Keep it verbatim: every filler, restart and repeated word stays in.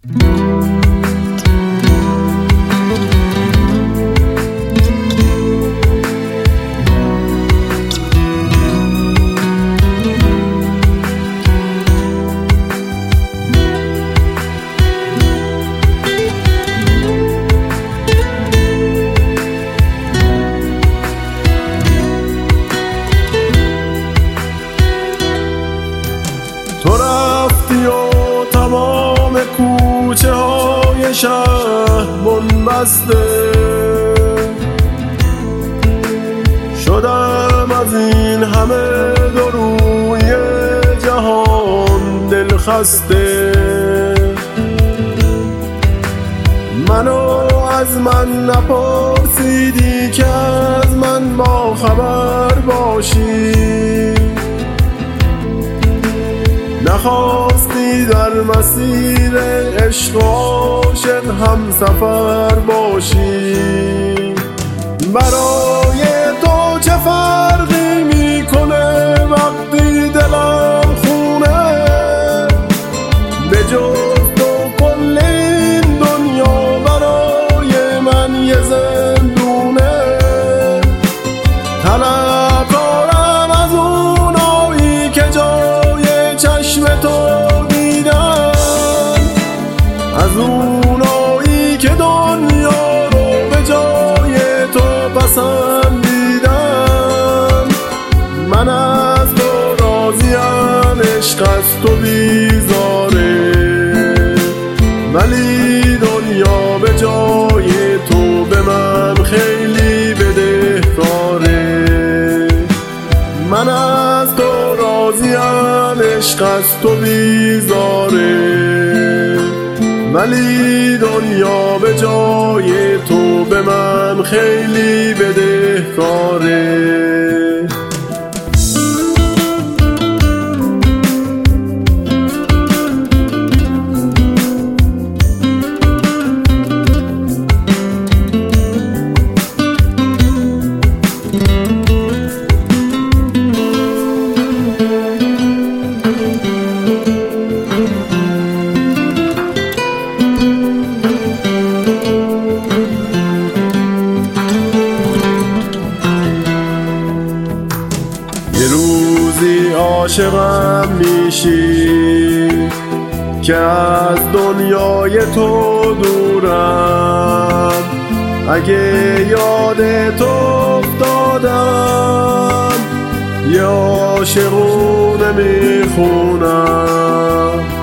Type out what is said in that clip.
تو رفتی و تمام کوچه های شهر بنبسته شدم، از این همه دروی جهان دل خسته. منو از من نپرسیدی که از من با خبر باشی، نخواستی در مسیر عشق و عاشق هم سفر باشی. برای تو چه فرقی میکنه وقتی دلم خونه، به جز تو کل این دنیا برای من یه زندونه. طلبکارم از اونایی که جای چشم تو دیدن، از اونایی که دنیا رو به جای تو پسندیدن. من از تو راضیم، عشق از تو بیزاره، ولی دنیا به جای تو به من خیلی بدهکاره. من از تو راضیم، عشق از تو بیزاره، ولی دنیا به جای تو به من خیلی بدهکاره. یه روزی عاشقم میشی که از دنیای تو دورم. اگه یاد تو افتادم یه عاشقونه میخونم.